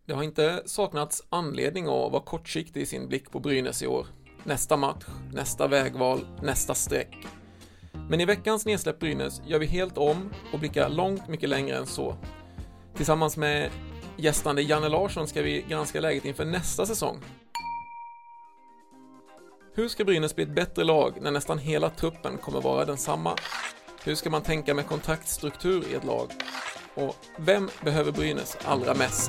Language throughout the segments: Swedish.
Det har inte saknats anledning att vara kortsiktig i sin blick på Brynäs i år. Nästa match, nästa vägval, nästa streck. Men i veckans Nedsläpp Brynäs gör vi helt om och blickar långt mycket längre än så. Tillsammans med gästande Janne Larsson ska vi granska läget inför nästa säsong. Hur ska Brynäs bli ett bättre lag när nästan hela truppen kommer vara densamma? Hur ska man tänka med kontaktstruktur i ett lag? Och vem behöver Brynäs allra mest?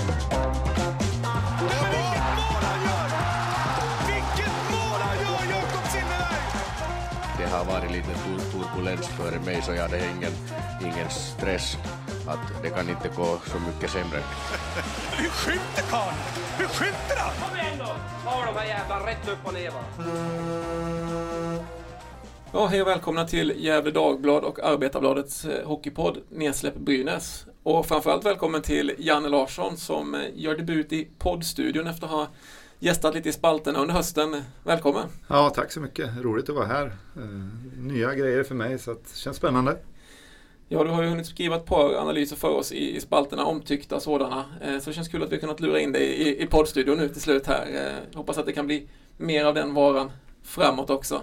Det har varit lite turbulens före mig, så jag hade ingen stress att det kan inte gå så mycket sämre. Hur skjuter karl? Hur skjuter han? Kom igen då! Ta de här jävla rätt upp och ner. Ja, hej och välkomna till Gefle Dagblad och Arbetarbladets hockeypodd Nedsläpp Brynäs. Och framförallt välkommen till Janne Larsson som gör debut i poddstudion efter att ha gästat lite i spalterna under hösten. Välkommen! Ja, tack så mycket. Roligt att vara här. Nya grejer för mig, så det känns spännande. Ja, du har ju hunnit skriva ett par analyser för oss i spalterna, omtyckta sådana. Så det känns kul att vi kunnat lura in dig i poddstudion nu till slut här. Hoppas att det kan bli mer av den varan framåt också.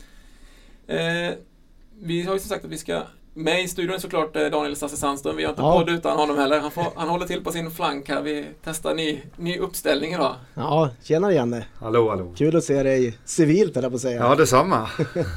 Vi har ju som sagt att vi ska med i studion är såklart Daniel Sasse Sandström. Vi har inte podd utan honom heller. Han håller till på sin flank här. Vi testar ny uppställning idag. Ja, tjena Janne. Hallå. Kul att se dig civilt, eller på att säga. Ja, detsamma.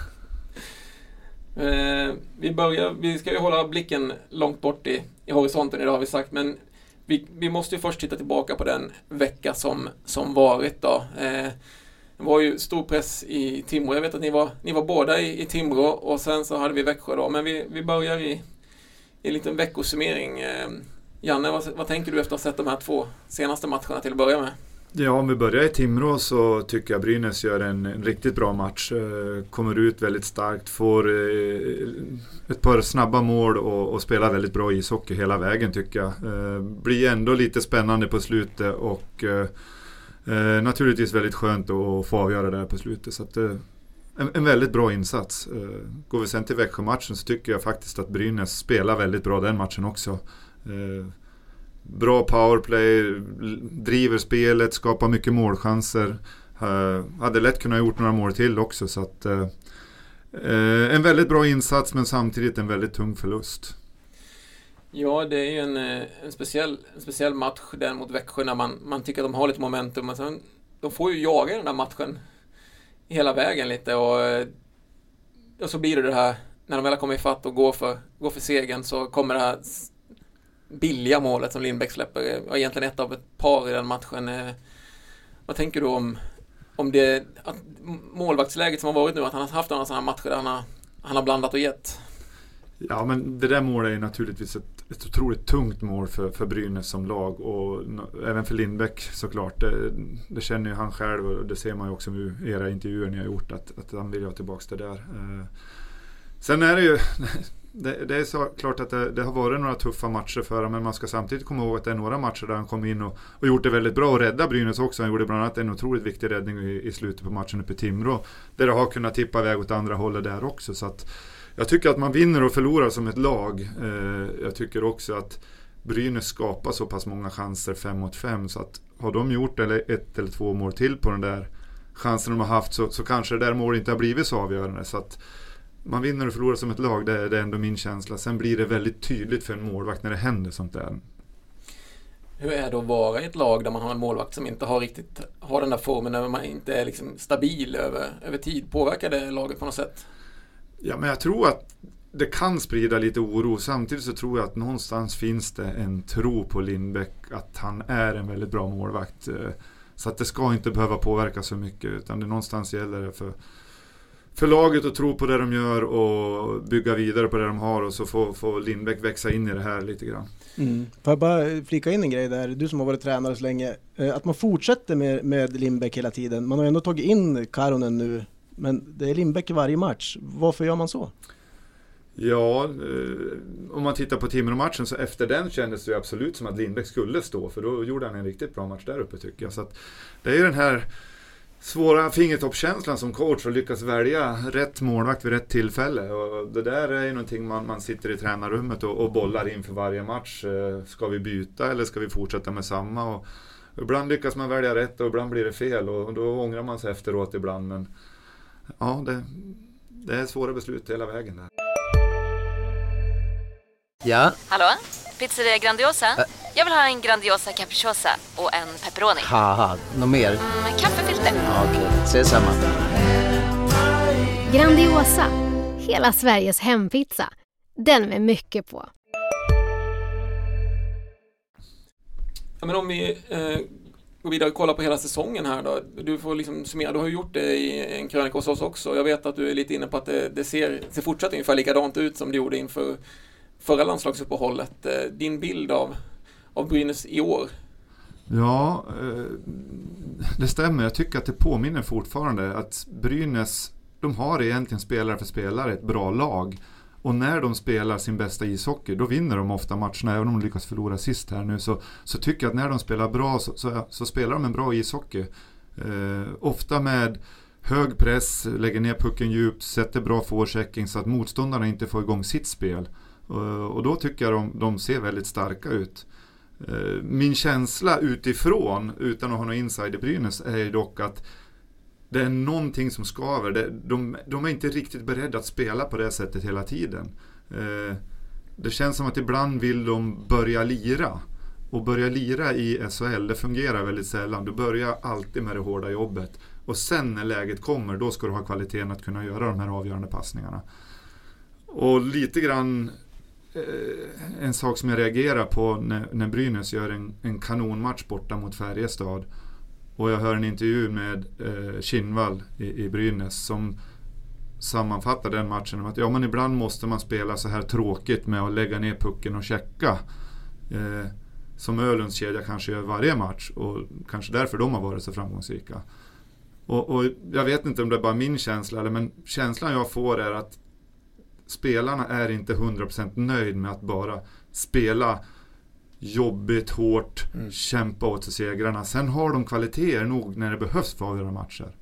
Vi ska ju hålla blicken långt bort i horisonten idag har vi sagt. Men vi måste ju först titta tillbaka på den vecka som varit då. Det var ju stor press i Timrå. Jag vet att ni var båda i Timrå och sen så hade vi Växjö då. Men vi börjar i en liten veckosummering. Janne, vad tänker du efter att ha sett de här 2 senaste matcherna till att börja med? Ja, om vi börjar i Timrå så tycker jag Brynäs gör en riktigt bra match. Kommer ut väldigt starkt, får ett par snabba mål och spelar väldigt bra ishockey hela vägen tycker jag. Blir ändå lite spännande på slutet och naturligtvis väldigt skönt att få avgöra det här på slutet. Så att, en väldigt bra insats. Går vi sen till Växjö-matchen så tycker jag faktiskt att Brynäs spelar väldigt bra den matchen också. Bra powerplay, driver spelet, skapar mycket målchanser. Hade lätt kunnat gjort några mål till också. Så att, en väldigt bra insats men samtidigt en väldigt tung förlust. Ja, det är ju en speciell match där mot Växjö när man tycker att de har lite momentum. Men sen, de får ju jaga den där matchen hela vägen lite. Och så blir det här, när de väl kommer i fatt och går för segern så kommer det här billiga målet som Lindbäck släpper. Och egentligen ett av ett par i den matchen. Vad tänker du om det att målvaktsläget som har varit nu, att han har haft några sådana matcher där han har blandat och gett? Ja, men det där målet är naturligtvis ett otroligt tungt mål för Brynäs som lag och även för Lindbäck såklart. Det känner ju han själv och det ser man ju också i era intervjuer ni har gjort att han vill ha tillbaka det där. Sen är det ju det är så klart att det har varit några tuffa matcher för honom, men man ska samtidigt komma ihåg att det är några matcher där han kom in och gjort det väldigt bra och rädda Brynäs också. Han gjorde bland annat en otroligt viktig räddning i slutet på matchen uppe i Timrå där det har kunnat tippa iväg åt andra hållet där också. Så att jag tycker att man vinner och förlorar som ett lag. Jag tycker också att Brynäs skapar så pass många chanser 5-5 så att har de gjort 1 eller 2 mål till på den där chansen de har haft så kanske det där målet inte har blivit så avgörande. Så att man vinner och förlorar som ett lag, det är ändå min känsla. Sen blir det väldigt tydligt för en målvakt när det händer sånt där. Hur är det att vara i ett lag där man har en målvakt som inte har den där formen, när man inte är liksom stabil över tid? Påverkar det laget på något sätt? Ja, men jag tror att det kan sprida lite oro. Samtidigt så tror jag att någonstans finns det en tro på Lindbäck att han är en väldigt bra målvakt. Så att det ska inte behöva påverka så mycket, utan det någonstans gäller det för laget att tro på det de gör och bygga vidare på det de har och så får Lindbäck växa in i det här lite grann. Får jag bara flika in en grej där, du som har varit tränare så länge, att man fortsätter med Lindbäck hela tiden. Man har ändå tagit in Karonen nu, men det är Lindbäck i varje match. Varför gör man så? Ja, om man tittar på Timrå-matchen så efter den kändes det absolut som att Lindbäck skulle stå, för då gjorde han en riktigt bra match där uppe tycker jag. Så att det är ju den här svåra fingertoppskänslan som coach och lyckas välja rätt målvakt vid rätt tillfälle. Och det där är ju någonting man sitter i tränarrummet och bollar inför varje match. Ska vi byta eller ska vi fortsätta med samma? Och ibland lyckas man välja rätt och ibland blir det fel och då ångrar man sig efteråt ibland. Men ja, det är svåra beslut hela vägen där. Ja? Hallå? Pizzeria Grandiosa? Jag vill ha en Grandiosa capriciosa och en pepperoni. Haha, något mer? Kaffefilter. Ja, okej, ses samma. Grandiosa, hela Sveriges hempizza. Den med mycket på. Ja, men om vi går vidare och kollar på hela säsongen här då. Du får liksom summera, du har ju gjort det i en krönika hos oss också. Jag vet att du är lite inne på att det ser fortsatt ungefär likadant ut som det gjorde inför förra landslagsuppehållet. Din bild av Brynäs i år? Ja, det stämmer. Jag tycker att det påminner fortfarande att Brynäs, de har egentligen spelare för spelare ett bra lag. Och när de spelar sin bästa ishockey, då vinner de ofta matcherna. Även om de lyckas förlora sist här nu, så tycker jag att när de spelar bra så spelar de en bra ishockey. Ofta med hög press, lägger ner pucken djupt, sätter bra forechecking så att motståndarna inte får igång sitt spel. Och då tycker jag de ser väldigt starka ut. Min känsla utifrån, utan att ha någon inside i Brynäs, är dock att det är någonting som skaver. De är inte riktigt beredda att spela på det sättet hela tiden. Det känns som att ibland vill de börja lira. Och börja lira i SHL, det fungerar väldigt sällan. Du börjar alltid med det hårda jobbet. Och sen när läget kommer, då ska du ha kvaliteten att kunna göra de här avgörande passningarna. Och lite grann en sak som jag reagerar på när Brynäs gör en kanonmatch borta mot Färjestad. Och jag hör en intervju med Kinnvall i Brynäs som sammanfattar den matchen om att ja, men ibland måste man spela så här tråkigt med att lägga ner pucken och checka. Som Ölunds kedja kanske gör varje match och kanske därför de har varit så framgångsrika. Och jag vet inte om det är bara min känsla, men känslan jag får är att spelarna är inte 100% nöjd med att bara spela jobbigt, hårt, kämpa åt sig segrarna. Sen har de kvaliteter nog när det behövs för att avgöra matcher.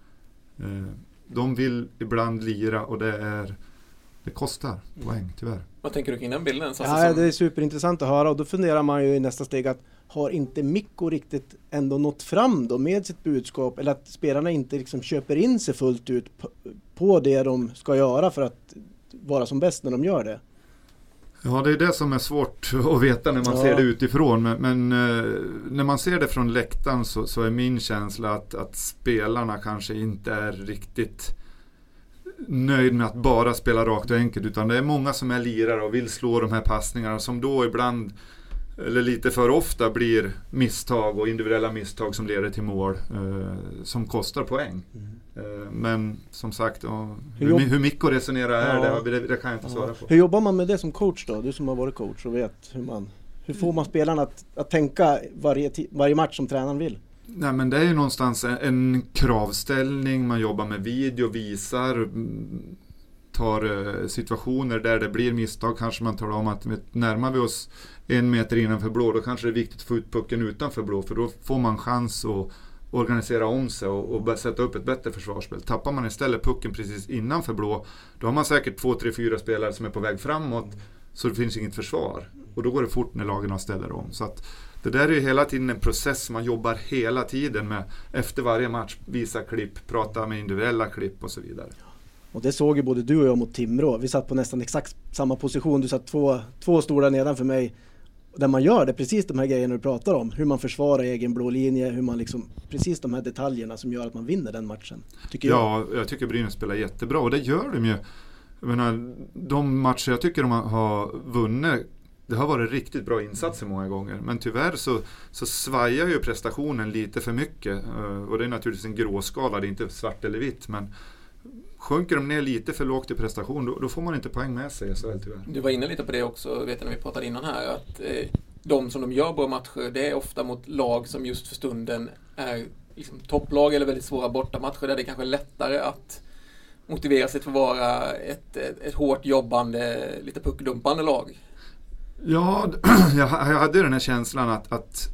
De vill ibland lira och det kostar poäng, tyvärr. Vad tänker du kring den bilden? Ja, det är superintressant att höra och då funderar man ju i nästa steg att har inte Mikko riktigt ändå nått fram då med sitt budskap, eller att spelarna inte liksom köper in sig fullt ut på det de ska göra för att vara som bäst när de gör det? Ja, det är det som är svårt att veta när man ser det utifrån. Men när man ser det från läktaren så är min känsla att spelarna kanske inte är riktigt nöjd med att bara spela rakt och enkelt. Utan det är många som är lirare och vill slå de här passningarna som då ibland, eller lite för ofta, blir misstag och individuella misstag som leder till mål som kostar poäng. Men som sagt, hur Mikko resonerar det kan jag inte svara på. Hur jobbar man med det som coach då? Du som har varit coach och vet hur får man spelarna att tänka varje match som tränaren vill? Nej, men det är ju någonstans en kravställning. Man jobbar med video, visar, tar situationer där det blir misstag. Kanske man talar om att närmar vi oss 1 meter innanför blå, då kanske det är viktigt att få ut pucken utanför blå, för då får man chans att organisera om sig och sätta upp ett bättre försvarsspel. Tappar man istället pucken precis innanför blå, då har man säkert 2, 3, 4 spelare som är på väg framåt, så det finns inget försvar. Och då går det fort när lagen ställer om. Så att det där är ju hela tiden en process man jobbar hela tiden med. Efter varje match, visa klipp, prata med individuella klipp och så vidare. Och det såg ju både du och jag mot Timrå. Vi satt på nästan exakt samma position. Du satt två stolar nedanför mig. Där man gör det, precis de här grejerna du pratar om. Hur man försvarar egen blå linje, hur man liksom, precis de här detaljerna som gör att man vinner den matchen. Jag tycker Brynäs spelar jättebra och det gör de ju. Jag menar, de matcher jag tycker de har vunnit, det har varit riktigt bra insatser många gånger. Men tyvärr så svajar ju prestationen lite för mycket. Och det är naturligtvis en gråskala, det är inte svart eller vitt. Men sjunker de ner lite för lågt i prestation, då får man inte poäng med sig. Så tyvärr. Du var inne lite på det också, vet jag, när vi pratade innan här. Att de som de gör bra matcher, det är ofta mot lag som just för stunden är liksom topplag eller väldigt svåra bortamatcher. Där det är kanske lättare att motivera sig för att vara ett hårt jobbande, lite puckdumpande lag. Ja, jag hade den här känslan att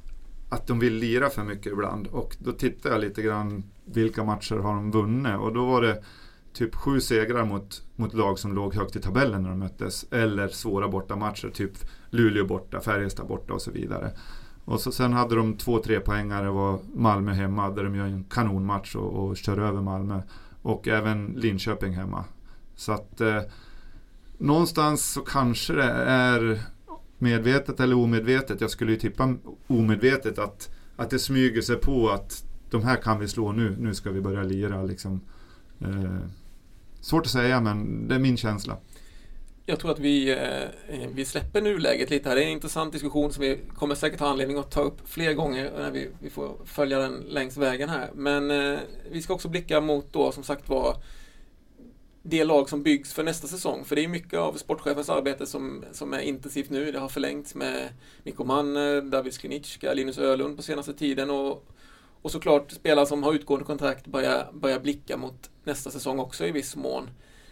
att de vill lira för mycket ibland. Och då tittar jag lite grann vilka matcher har de vunnit. Och då var det typ 7 segrar mot lag som låg högt i tabellen när de möttes. Eller svåra bortamatcher, typ Luleå borta, Färjestad borta och så vidare. Och så sen hade de 2-3 poängare, var Malmö hemma där de gör en kanonmatch och kör över Malmö. Och även Linköping hemma. Så att någonstans så kanske det är medvetet eller omedvetet. Jag skulle ju tippa omedvetet att det smyger sig på att de här kan vi slå nu ska vi börja lira liksom. Svårt att säga, men det är min känsla. Jag tror att vi släpper nuläget lite här. Det är en intressant diskussion som vi kommer säkert ha anledning att ta upp fler gånger när vi får följa den längs vägen här. Men vi ska också blicka mot då som sagt var det lag som byggs för nästa säsong. För det är mycket av sportchefens arbete som är intensivt nu. Det har förlängts med Mikko Manner, David Skrinitska, Linus Ölund på senaste tiden. Och såklart spelare som har utgående kontrakt börjar blicka mot nästa säsong också i viss mån.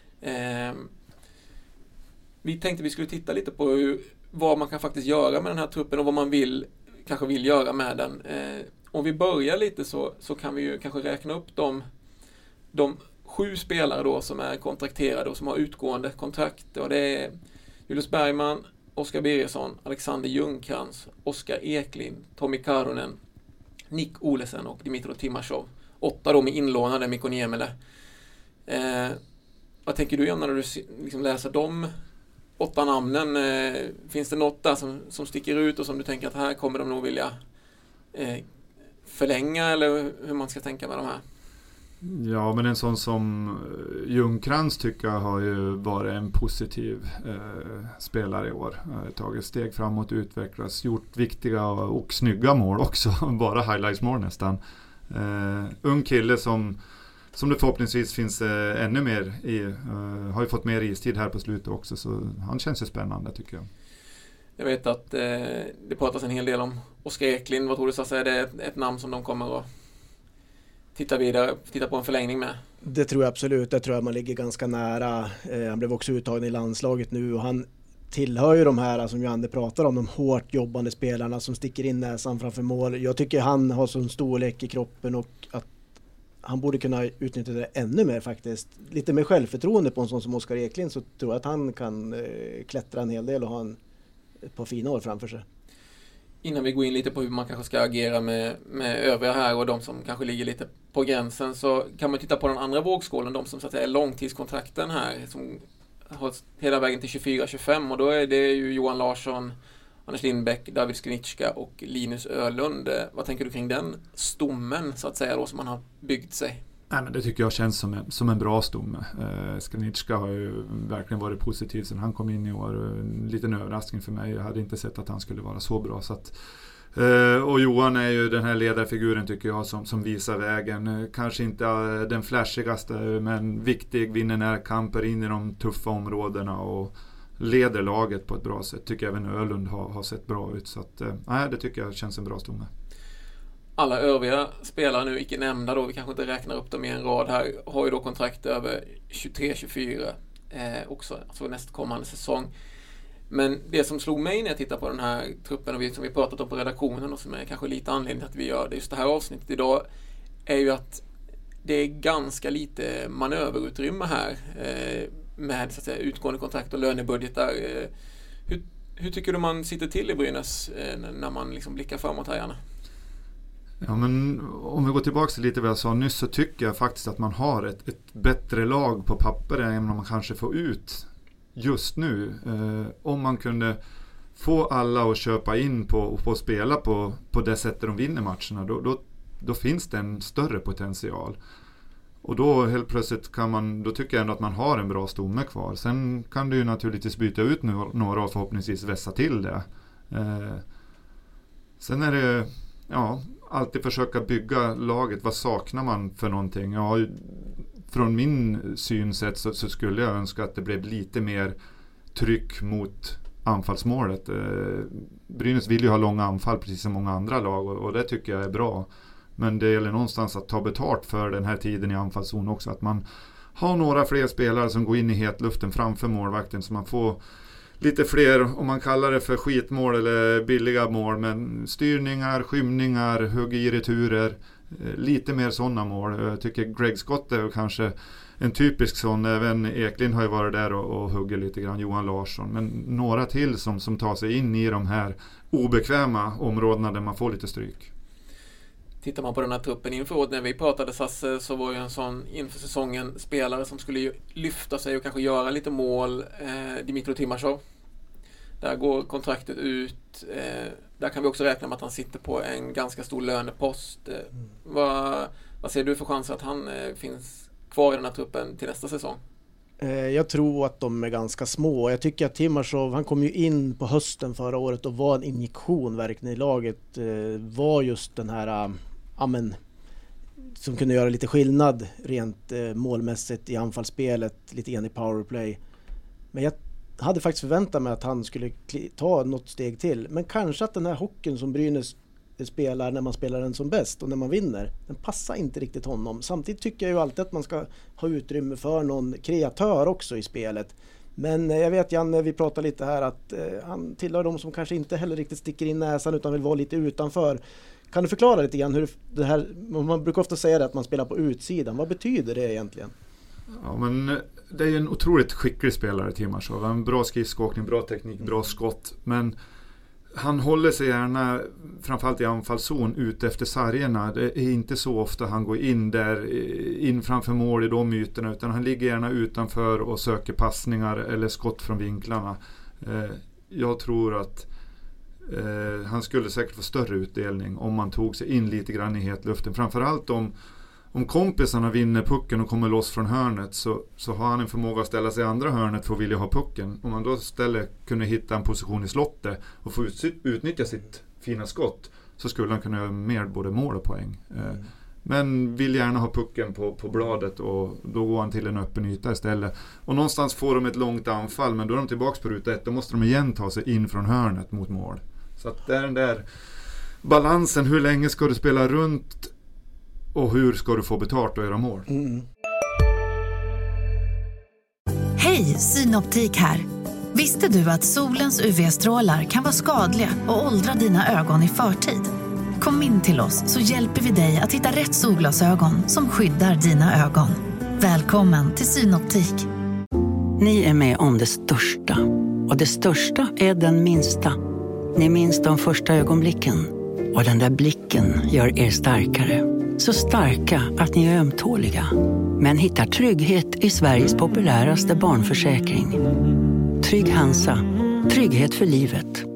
Vi tänkte vi skulle titta lite på vad man kan faktiskt göra med den här truppen och vad man kanske vill göra med den. Om vi börjar lite så kan vi ju kanske räkna upp de 7 spelare då som är kontrakterade och som har utgående kontrakt. Och det är Julius Bergman, Oskar Birgersson, Alexander Ljungcrantz, Oskar Eklind, Tommy Karunen, Nick Olesen och Dmitro Timashov. 8 då med inlånade Mikko Niemela. Vad tänker du om när du liksom läser de 8 namnen? Finns det något där som sticker ut och som du tänker att här kommer de nog vilja förlänga, eller hur man ska tänka med de här? Ja, men en sån som Ljungcrantz tycker jag har ju varit en positiv spelare i år. Tagit steg framåt, utvecklats, gjort viktiga och snygga mål också. Bara highlights-mål nästan. Ung kille som det förhoppningsvis finns ännu mer i. Har ju fått mer istid här på slutet också, så han känns ju spännande tycker jag. Jag vet att det pratas en hel del om Oskar Eklind. Vad tror du, så är det ett namn som de kommer att titta på en förlängning med? Det tror jag absolut. Det tror jag man ligger ganska nära. Han blev också uttagen i landslaget nu och han tillhör ju de här som Janne pratar om, de hårt jobbande spelarna som sticker in näsan framför mål. Jag tycker han har sån storlek i kroppen och att han borde kunna utnyttja det ännu mer faktiskt. Lite mer självförtroende på en sån som Oskar Eklind, så tror jag att han kan klättra en hel del och ha ett par fina år framför sig. Innan vi går in lite på hur man kanske ska agera med övriga här och de som kanske ligger lite på gränsen, så kan man titta på den andra vågskålen, de som så att säga är långtidskontrakten här som har hela vägen till 24-25, och då är det ju Johan Larsson, Anders Lindbäck, David Skrinitska och Linus Ölund. Vad tänker du kring den stommen så att säga då som man har byggt sig? Nej, men det tycker jag känns som en bra stomme. Skrinitska har ju verkligen varit positiv sedan han kom in i år. En liten överraskning för mig. Jag hade inte sett att han skulle vara så bra. Så att, och Johan är ju den här ledarfiguren tycker jag som visar vägen. Kanske inte den flashigaste, men viktig, vinner närkamper in i de tuffa områdena och leder laget på ett bra sätt. Tycker även Ölund har sett bra ut. Så att, det tycker jag känns en bra stomme. Alla övriga spelare nu, icke nämnda då, vi kanske inte räknar upp dem i en rad här, har ju då kontrakt över 23-24 också, alltså nästkommande säsong. Men det som slog mig när jag tittar på den här truppen och som vi pratat om på redaktionen och som är kanske lite anledning till att vi gör det just det här avsnittet idag, är ju att det är ganska lite manöverutrymme här med så att säga utgående kontrakt och lönebudgetar. Hur tycker du man sitter till i Brynäs när man liksom blickar framåt här gärna? Ja, men om vi går tillbaka till lite vad jag sa nyss, så tycker jag faktiskt att man har ett bättre lag på papper än vad man kanske får ut just nu. Om man kunde få alla att köpa in på att spela på det sättet de vinner matcherna, då finns det en större potential. Och då helt plötsligt då tycker jag ändå att man har en bra stomme kvar. Sen kan du ju naturligtvis byta ut några och förhoppningsvis vässa till det. Sen är det alltid försöka bygga laget. Vad saknar man för någonting? Ja, från min synsätt så skulle jag önska att det blev lite mer tryck mot anfallsmålet. Brynäs vill ju ha långa anfall precis som många andra lag och det tycker jag är bra. Men det gäller någonstans att ta betalt för den här tiden i anfallszon också. Att man har några fler spelare som går in i hetluften framför målvakten så man får lite fler, om man kallar det för skitmål eller billiga mål, men styrningar, skymningar, hugg i returer, lite mer sådana mål. Jag tycker Greg Scott är kanske en typisk sån. Även Eklind har ju varit där och hugger lite grann, Johan Larsson, men några till som tar sig in i de här obekväma områdena där man får lite stryk. Tittar man på den här truppen inför, när vi pratade Sasse, så var ju en sån inför säsongen spelare som skulle lyfta sig och kanske göra lite mål, Dmytro Timashov. Där går kontraktet ut. Där kan vi också räkna med att han sitter på en ganska stor lönepost. Vad ser du för chanser att han finns kvar i den här truppen till nästa säsong? Jag tror att de är ganska små. Jag tycker att Timashov, han kom ju in på hösten förra året och var en injektion verkligen i laget. Var just den här som kunde göra lite skillnad rent målmässigt i anfallsspelet, lite grann i powerplay. Men jag hade faktiskt förväntat mig att han skulle ta något steg till. Men kanske att den här hockeyn som Brynäs spelar när man spelar den som bäst och när man vinner, den passar inte riktigt honom. Samtidigt tycker jag ju alltid att man ska ha utrymme för någon kreatör också i spelet. Men jag vet, Janne, vi pratade lite här att han tillhör de som kanske inte heller riktigt sticker in näsan utan vill vara lite utanför. Kan du förklara lite grann hur det här, man brukar ofta säga det att man spelar på utsidan. Vad betyder det egentligen? Ja, men det är en otroligt skicklig spelare, Timashov. En bra skridskoåkning, bra teknik, bra skott. Men han håller sig gärna, framförallt i anfallszon, ut efter sargerna. Det är inte så ofta han går in där, in framför mål i de ytorna, utan han ligger gärna utanför och söker passningar eller skott från vinklarna. Jag tror att han skulle säkert få större utdelning om man tog sig in lite grann i hetluften. Framförallt om kompisarna vinner pucken och kommer loss från hörnet, så har han en förmåga att ställa sig i andra hörnet för att vilja ha pucken. Om man då istället kunde hitta en position i slottet och få utnyttja sitt fina skott, så skulle han kunna göra mer både mål och poäng. Men vill gärna ha pucken på bladet, och då går han till en öppen yta istället. Och någonstans får de ett långt anfall, men då är de tillbaka på ruta 1. Då måste de igen ta sig in från hörnet mot mål. Så att det är den där balansen. Hur länge ska du spela runt och hur ska du få betalt och göra mål? Hej, Synoptik här. Visste du att solens UV-strålar kan vara skadliga och åldra dina ögon i förtid? Kom in till oss så hjälper vi dig att hitta rätt solglasögon som skyddar dina ögon. Välkommen till Synoptik. Ni är med om det största. Och det största är den minsta. Ni minns de första ögonblicken. Och den där blicken gör er starkare. Så starka att ni är ömtåliga. Men hittar trygghet i Sveriges populäraste barnförsäkring. Trygg Hansa. Trygghet för livet.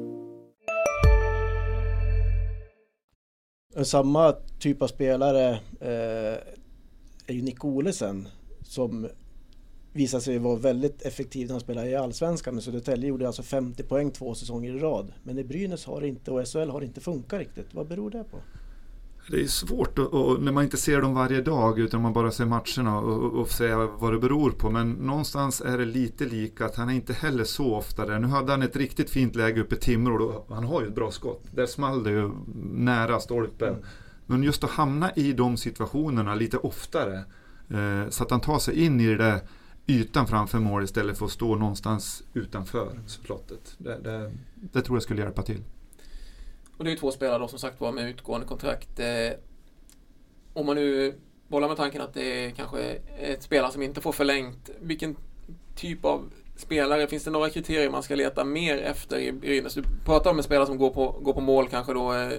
Samma typ av spelare är ju Nick Olesen, som visar sig vara väldigt effektiv när han spelar i Allsvenskan. Men Södertälje gjorde alltså 50 poäng 2 säsonger i rad. Men i Brynäs har inte, och SHL har inte funkat riktigt. Vad beror det på? Det är svårt och när man inte ser dem varje dag, utan man bara ser matcherna och säga vad det beror på. Men någonstans är det lite lika att han är inte heller så ofta där. Nu hade han ett riktigt fint läge uppe i Timrå. Han har ju ett bra skott. Där small det ju nära stolpen. Men just att hamna i de situationerna lite oftare, så att han tar sig in i det där ytan framför mål istället för att stå någonstans utanför slottet. Det tror jag skulle hjälpa till. Och det är ju 2 spelare då, som sagt, var med utgående kontrakt. Om man nu bollar med tanken att det är kanske ett spelare som inte får förlängt, vilken typ av spelare, finns det några kriterier man ska leta mer efter i Brynäs? Du pratar om en spelare som går på mål kanske då.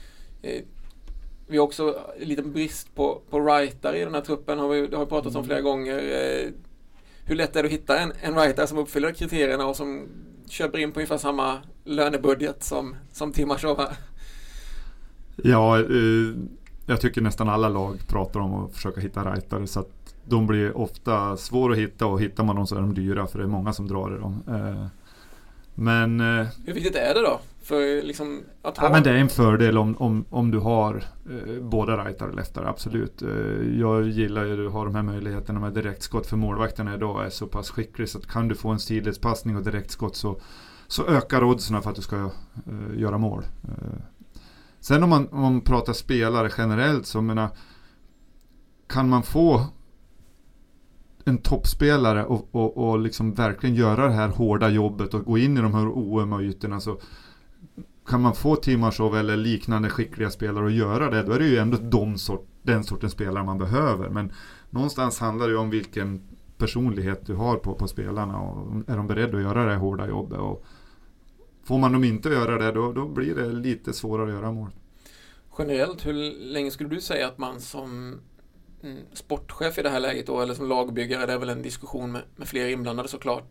Vi har också lite brist på rightare i den här truppen, det har vi pratat om flera gånger. Hur lätt är det att hitta en rightare som uppfyller kriterierna och som köper in på ungefär samma lönebudget som Timashov? Ja, jag tycker nästan alla lag pratar om att försöka hitta rightare, så att de blir ofta svåra att hitta, och hittar man dem så är de dyra, för det är många som drar i dem. Men hur viktigt är det då? För liksom att ha... men det är en fördel om du har båda rightare och leftare, absolut. Jag gillar ju att ha de här möjligheterna med direktskott, för målvakterna idag är så pass skicklig, så att kan du få en sidledspassning och direktskott så ökar oddsen för att du ska göra mål. Sen om man pratar spelare generellt, så menar, kan man få en toppspelare och liksom verkligen göra det här hårda jobbet och gå in i de här oömma ytorna, så kan man få Timashov eller liknande skickliga spelare att göra det, då är det ju ändå den sortens spelare man behöver. Men någonstans handlar det ju om vilken personlighet du har på spelarna, och är de beredda att göra det hårda jobbet, och får man dem inte göra det, då blir det lite svårare att göra mål. Generellt, hur länge skulle du säga att man som sportchef i det här läget då, eller som lagbyggare, det är väl en diskussion med fler inblandade såklart,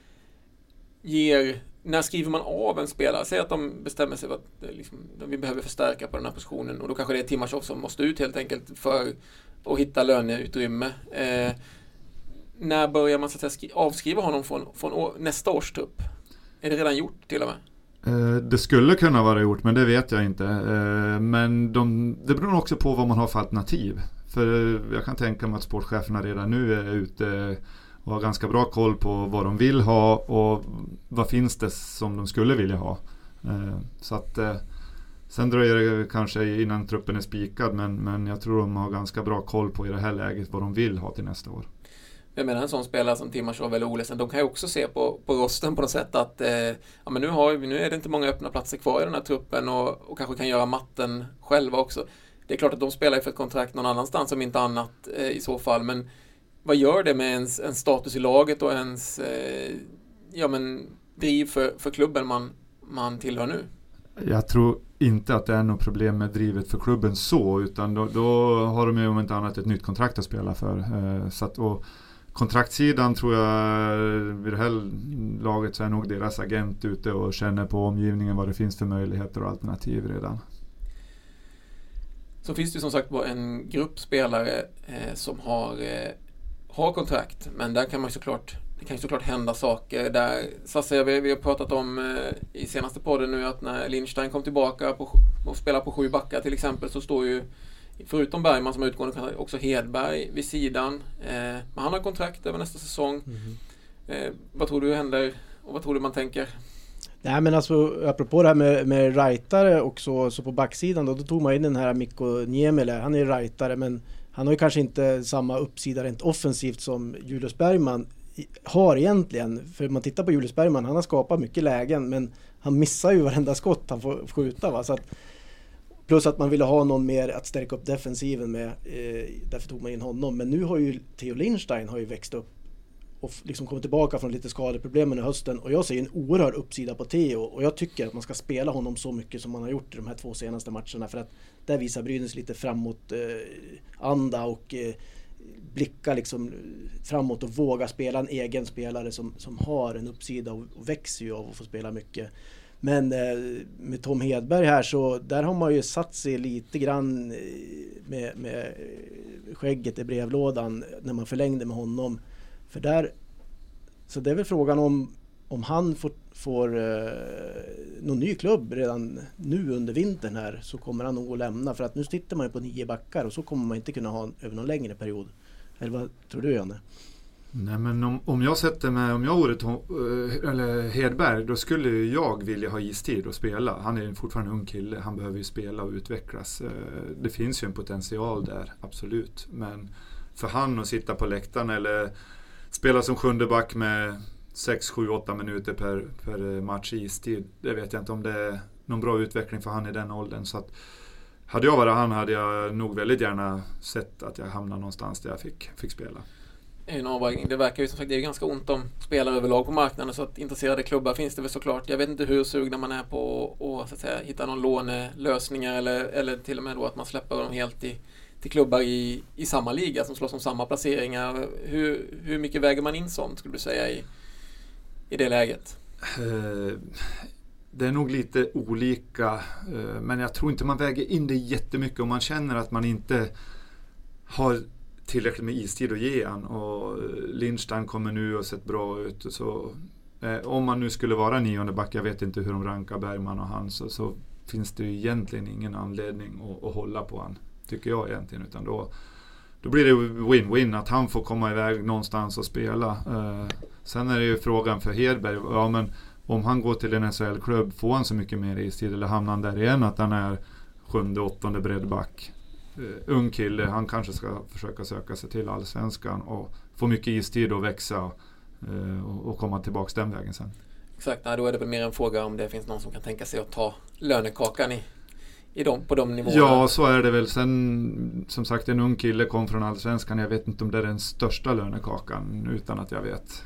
när skriver man av en spelare? Säg att de bestämmer sig för att liksom, vi behöver förstärka på den här positionen, och då kanske det är Timashov som måste ut helt enkelt för att hitta löneutrymme. När börjar man så att säga avskriva honom från nästa års trupp? Är det redan gjort till och med? Det skulle kunna vara gjort, men det vet jag inte. Men det beror också på vad man har för alternativ. För jag kan tänka mig att sportcheferna redan nu är ute och har ganska bra koll på vad de vill ha och vad finns det som de skulle vilja ha. Så att sen dröjer det kanske innan truppen är spikad, men jag tror de har ganska bra koll på i det här läget vad de vill ha till nästa år. Jag menar en sån spelare som Timashov eller Olesen, de kan ju också se på rosten på något sätt att men nu är det inte många öppna platser kvar i den här truppen, och kanske kan göra matten själva också. Det är klart att de spelar för ett kontrakt någon annanstans om inte annat i så fall, men vad gör det med ens status i laget och ens driv för klubben man tillhör nu? Jag tror inte att det är något problem med drivet för klubben så, utan då har de ju om inte annat ett nytt kontrakt att spela för. Så att, och kontraktssidan tror jag vid det här laget så är nog deras agent ute och känner på omgivningen vad det finns för möjligheter och alternativ redan. Så finns det som sagt en grupp spelare som har kontrakt, men där kan man det kan såklart hända saker. Där Sasse, vi har pratat om i senaste podden nu att när Lindstein kom tillbaka och spelar på 7 backar till exempel, så står ju förutom Bergman som utgående också Hedberg vid sidan. Men han har kontrakt över nästa säsong. Vad tror du händer och vad tror du man tänker? Nej, men alltså apropå det här med rightare och så på backsidan då tog man in den här Mikko Niemela. Han är rightare, men han har ju kanske inte samma uppsida rent offensivt som Julius Bergman har egentligen. För man tittar på Julius Bergman, han har skapat mycket lägen, men han missar ju varenda skott han får skjuta, va? Så att, plus att man ville ha någon mer att stärka upp defensiven med, därför tog man in honom. Men nu har ju Theo Lindstein växt upp och liksom kommit tillbaka från lite skadeproblemen i hösten, och jag ser en oerhörd uppsida på Theo, och jag tycker att man ska spela honom så mycket som man har gjort i de här 2 senaste matcherna, för att där visar Brynäs lite framåt anda och blicka liksom framåt och våga spela en egen spelare som har en uppsida och växer ju av att få spela mycket. Men med Tom Hedberg här, så där har man ju satt sig lite grann med skägget i brevlådan när man förlängde med honom. För där, så det är väl frågan om han får någon ny klubb redan nu under vintern här, så kommer han nog att lämna, för att nu sitter man ju på 9 backar och så kommer man inte kunna ha över någon längre period. Eller vad tror du, Janne? Nej, men om jag vore Hedberg, då skulle jag vilja ha istid och spela. Han är fortfarande en ung kille, han behöver ju spela och utvecklas. Det finns ju en potential där, absolut. Men för han att sitta på läktaren eller spela som 7:e back med 6, 7, 8 minuter per match i istid, det vet jag inte om det är någon bra utveckling för han i den åldern. Så att hade jag varit han hade jag nog väldigt gärna sett att jag hamnar någonstans där jag fick spela. Det verkar ju som sagt, det är ganska ont om spelare överlag på marknaden, så att intresserade klubbar finns det väl såklart. Jag vet inte hur sugna man är på att så att säga, hitta någon lånelösningar eller till och med då att man släpper dem helt till klubbar i samma liga som slåss om samma placeringar. Hur mycket väger man in sånt, skulle du säga, i det läget? Det är nog lite olika, men jag tror inte man väger in det jättemycket om man känner att man inte har tillräckligt med istid att ge han, och Lindstein kommer nu och sett bra ut, så om man nu skulle vara 9:e back, jag vet inte hur de rankar Bergman och han, så finns det ju egentligen ingen anledning att hålla på han, tycker jag egentligen, utan då blir det win-win att han får komma iväg någonstans och spela. Sen är det ju frågan för Hedberg, ja, men om han går till en SHL-klubb, får han så mycket mer istid, eller hamnar han där igen att han är 7:e, 8:e breddback? ung kille. Han kanske ska försöka söka sig till Allsvenskan och få mycket istid och växa och komma tillbaka den vägen sen. Exakt, då är det väl mer en fråga om det finns någon som kan tänka sig att ta lönekakan på de nivåerna. Ja, så är det väl. Sen, som sagt, en ung kille kom från Allsvenskan. Jag vet inte om det är den största lönekakan, utan att jag vet.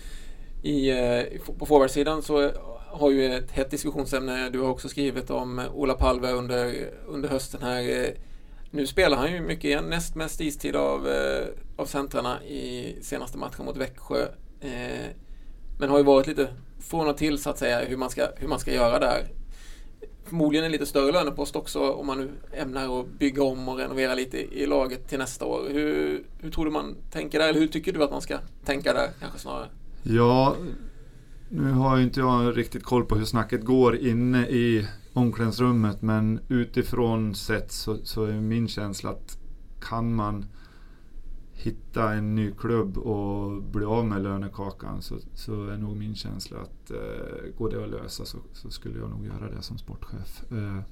På forwardsidan så har ju ett hett diskussionsämne. Du har också skrivit om Ola Palve under hösten här. Nu spelar han ju mycket igen, näst mest istid av centrarna i senaste matchen mot Växjö. Men har ju varit lite från och till, så att säga, hur man ska göra där. Förmodligen en lite större lönepost också, om man nu ämnar att bygga om och renovera lite i laget till nästa år. Hur tror du man tänker där, eller hur tycker du att man ska tänka där kanske snarare? Ja, nu har ju inte jag riktigt koll på hur snacket går inne i omklädningsrummet, men utifrån sett så är min känsla att kan man hitta en ny klubb och bli av med lönekakan, så är nog min känsla att går det att lösa så skulle jag nog göra det som sportchef.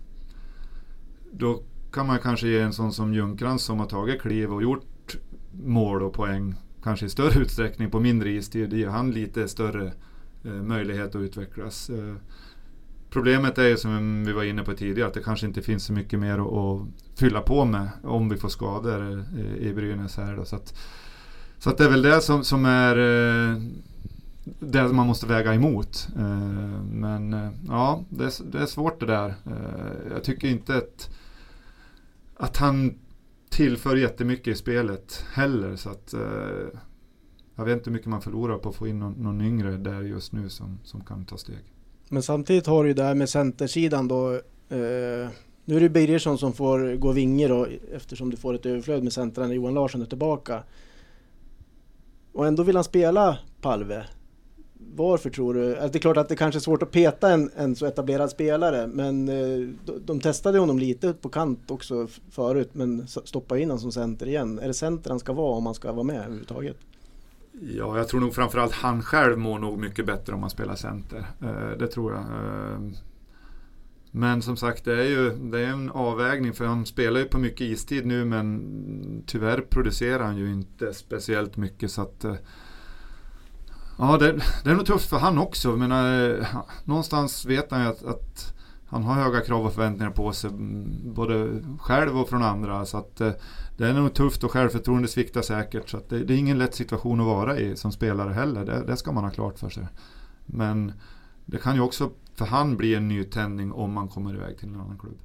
Då kan man kanske ge en sån som Ljungkrantz, som har tagit kliv och gjort mål och poäng kanske i större utsträckning på mindre istid, ger han lite större möjlighet att utvecklas. Problemet är ju, som vi var inne på tidigare, att det kanske inte finns så mycket mer att fylla på med om vi får skador i Brynäs här då. Så att det är väl det som är det man måste väga emot. Men ja, det är svårt det där. Jag tycker inte att han tillför jättemycket i spelet heller, så att jag vet inte hur mycket man förlorar på att få in någon yngre där just nu som kan ta steg. Men samtidigt har du ju det här med centersidan då. Nu är det Birgersson som får gå vinge då, eftersom du får ett överflöd med centrarna. Johan Larsson är tillbaka. Och ändå vill han spela Palve. Varför tror du? Alltså det är klart att det kanske är svårt att peta en så etablerad spelare, men de testade honom lite på kant också förut, men stoppa in honom som center igen. Är det center han ska vara om man ska vara med överhuvudtaget? Ja, jag tror nog framförallt han själv mår nog mycket bättre om man spelar center. Det tror jag. Men som sagt, det är en avvägning, för han spelar ju på mycket istid nu, men tyvärr producerar han ju inte speciellt mycket, så att ja, det är nog tufft för han också. Men någonstans vet han ju att han har höga krav och förväntningar på sig, både själv och från andra, så att det är nog tufft och självförtroende sviktar säkert, så att det är ingen lätt situation att vara i som spelare heller. Det ska man ha klart för sig. Men det kan ju också för han bli en ny tändning om man kommer iväg till en annan klubb.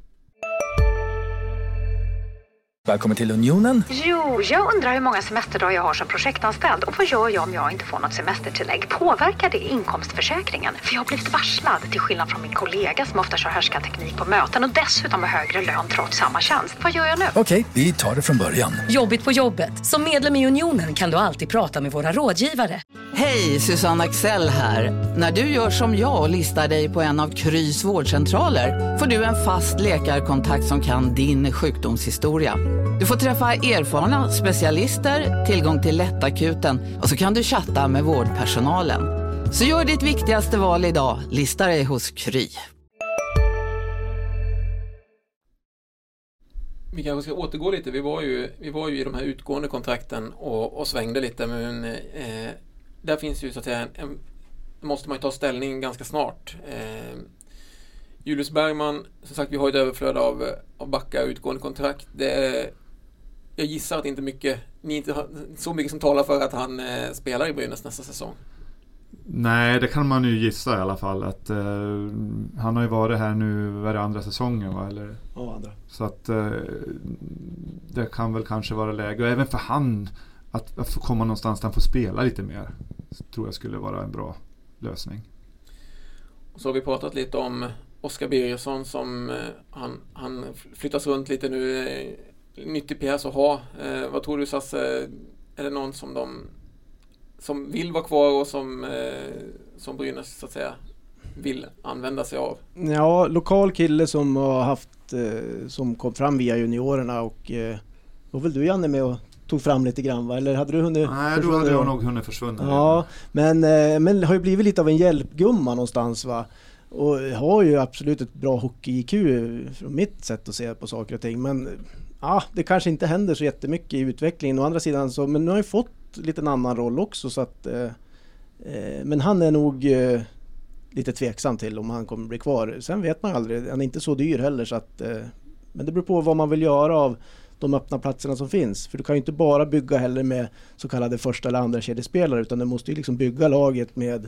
Välkommen till Unionen. Jo, jag undrar hur många semesterdagar jag har som projektanställd och vad gör jag om jag inte får något semestertillägg? Påverkar det inkomstförsäkringen? För jag har blivit varslad, till skillnad från min kollega som ofta kör härskarteknik på möten och dessutom har högre lön trots samma tjänst. Vad gör jag nu? Okej, vi tar det från början. Jobbigt på jobbet. Som medlem i Unionen kan du alltid prata med våra rådgivare. Hej, Susanne Axel här. När du gör som jag och listar dig på en av Krys vårdcentraler får du en fast läkarkontakt som kan din sjukdomshistoria. Du får träffa erfarna specialister, tillgång till lättakuten och så kan du chatta med vårdpersonalen. Så gör ditt viktigaste val idag, lista dig hos Kry. Vi kanske ska återgå lite. Vi var ju i de här utgående kontrakten och svängde lite, men där finns ju så att säga måste man ju ta ställning ganska snart. Julius Bergman, som sagt, vi har ett överflöd av backa utgående kontrakt. Jag gissar att inte har så mycket som talar för att han spelar i Brynäs nästa säsong. Nej, det kan man ju gissa i alla fall. Att han har ju varit här nu var det andra säsongen, va? Eller? Ja, andra. Så att det kan väl kanske vara läge. Och även för han att få komma någonstans där han får spela lite mer, tror jag skulle vara en bra lösning. Och så har vi pratat lite om Oskar Birgersson som han flyttas runt lite nu. Nyttig pjäs att ha. Vad tror du, Sasse? Är det någon som vill vara kvar och som Brynäs så att säga vill använda sig av? Ja, lokal kille som har haft som kom fram via juniorerna, och var väl du, Janne, med och tog fram lite grann, va? Eller hade du hunnit? Nej, då hade jag nog hunnit försvunna. Ja, men har ju blivit lite av en hjälpgumma någonstans, va? Och har ju absolut ett bra hockey-IQ från mitt sätt att se på saker och ting, men det kanske inte händer så jättemycket i utvecklingen. Å andra sidan så, men nu har han fått lite en annan roll också, så att men han är nog lite tveksam till om han kommer bli kvar. Sen vet man aldrig, han är inte så dyr heller, så att men det beror på vad man vill göra av de öppna platserna som finns. För du kan ju inte bara bygga heller med så kallade första eller andra kedjespelare, utan du måste ju liksom bygga laget med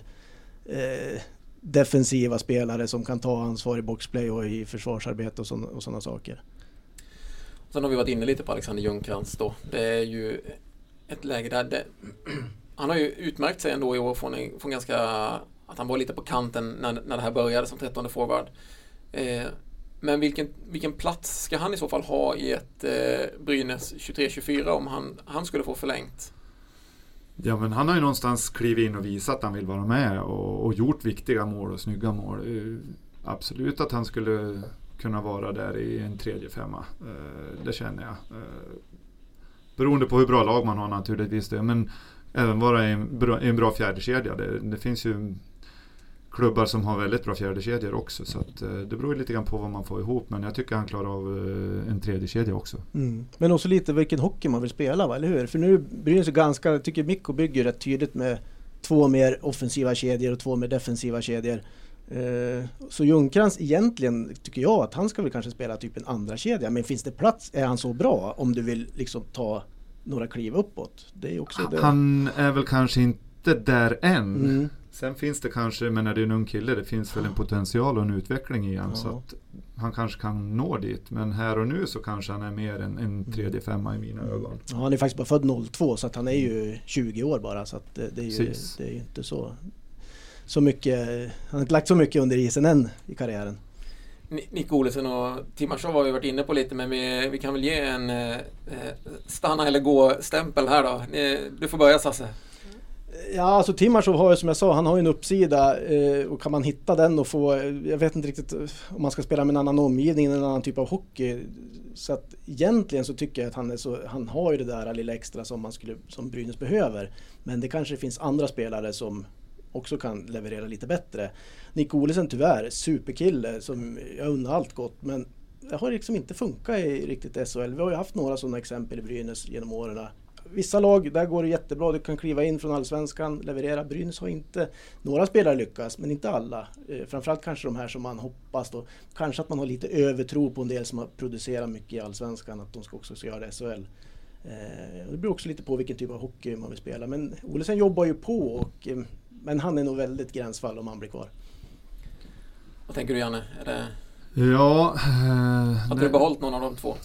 defensiva spelare som kan ta ansvar i boxplay och i försvarsarbete och sådana saker. Sen har vi varit inne lite på Alexander Ljungcrantz då. Det är ju ett läge där han har ju utmärkt sig ändå i år från ganska, att han var lite på kanten när det här började som 13:e forward. Men vilken plats ska han i så fall ha i ett Brynäs 23-24 om han skulle få förlängt? Ja, men han har ju någonstans klivit in och visat att han vill vara med och gjort viktiga mål och snygga mål. Absolut att han skulle kunna vara där i en 3-5. Det känner jag. Beroende på hur bra lag man har naturligtvis det. Men även vara i en bra fjärdekedja. Det finns ju klubbar som har väldigt bra fjärdekedjor också. Så att, det beror lite grann på vad man får ihop. Men jag tycker han klarar av en tredje kedja också. Mm. Men också lite vilken hockey man vill spela, va? Eller hur? För nu bryr sig ganska, jag tycker Mikko bygger rätt tydligt med 2 mer offensiva kedjor och 2 mer defensiva kedjor. Så Ljungcrantz egentligen tycker jag att han ska väl kanske spela typ en andra kedja. Men finns det plats, är han så bra om du vill liksom ta några kliv uppåt? Det är också han är väl kanske inte där än. Mm. Sen finns det kanske, men när det är en ung kille, det finns väl en potential och en utveckling igen. Ja. Så att han kanske kan nå dit. Men här och nu så kanske han är mer en 3-5 i mina ögon. Ja, han är faktiskt bara född 02, så att han är ju 20 år bara. Så att det är ju inte så mycket, han har inte lagt så mycket under isen än i karriären. Nick Olesen och Timashow har vi varit inne på lite, men vi kan väl ge en stanna eller gå-stämpel här då. Du får börja, Sasse. Ja, alltså Timashow har ju, som jag sa, han har ju en uppsida och kan man hitta den och få, jag vet inte riktigt om man ska spela med en annan omgivning, en annan typ av hockey. Så att egentligen så tycker jag att han har ju det där lilla extra som Brynäs behöver. Men det kanske finns andra spelare som också kan leverera lite bättre. Nick Olesen tyvärr, superkille som jag undrar allt gott, men det har liksom inte funkat i riktigt SHL. Vi har ju haft några sådana exempel i Brynäs genom åren. Vissa lag, där går det jättebra, du kan kliva in från Allsvenskan, leverera. Brynäs har inte, några spelare lyckas, men inte alla. Framförallt kanske de här som man hoppas då. Kanske att man har lite övertro på en del som har producerat mycket i Allsvenskan, att de ska också göra det i SHL. Det beror också lite på vilken typ av hockey man vill spela. Men Olesen jobbar ju på, men han är nog väldigt gränsfall om han blir kvar. Vad tänker du, Janne? Är det... Ja... Hade du behållit någon av de två?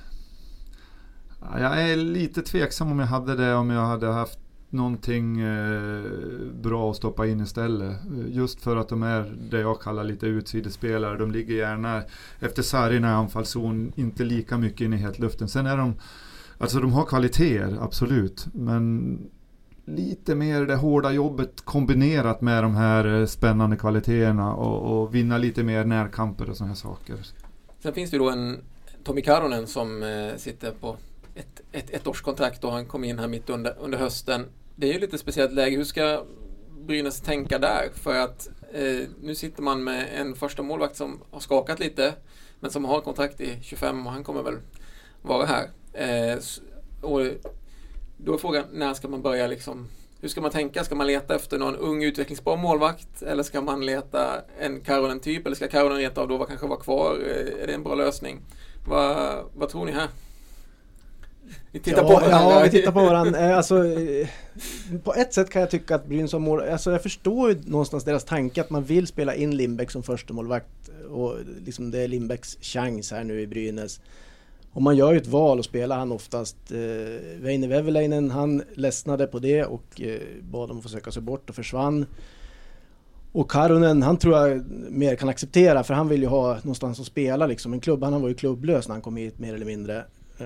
Jag är lite tveksam om jag hade haft någonting bra att stoppa in istället. Just för att de är det jag kallar lite utsidespelare. De ligger gärna efter sargerna i anfallszon, inte lika mycket in i helt luften. Sen är de har kvaliteter, absolut. Men lite mer det hårda jobbet kombinerat med de här spännande kvaliteterna och vinna lite mer närkamper och såna här saker. Sen finns det ju då en Tommy Karonen som sitter på ett årskontrakt och han kom in här mitt under hösten. Det är ju lite speciellt läge. Hur ska Brynäs tänka där? För att nu sitter man med en första målvakt som har skakat lite, men som har kontrakt i 25 och han kommer väl vara här. Och då är frågan, när ska man börja liksom, hur ska man tänka? Ska man leta efter någon ung utvecklingsbar målvakt? Eller ska man leta en Karonen typ? Eller ska Karonen reta av då kanske vara kvar? Är det en bra lösning? Vad tror ni här? Vi tittar på varandra. Ja, vi tittar på varandra. Alltså, på ett sätt kan jag tycka att Brynäs som mål... Alltså, jag förstår ju någonstans deras tanke att man vill spela in Lindbäck som första målvakt. Och liksom det är Lindbäcks chans här nu i Brynäs. Och man gör ju ett val och spelar han oftast. Väinö Väveläinen, han ledsnade på det och bad dem att få söka sig bort och försvann. Och Karonen, han tror jag mer kan acceptera, för han vill ju ha någonstans att spela liksom. En klubb, han var ju klubblös när han kom hit mer eller mindre.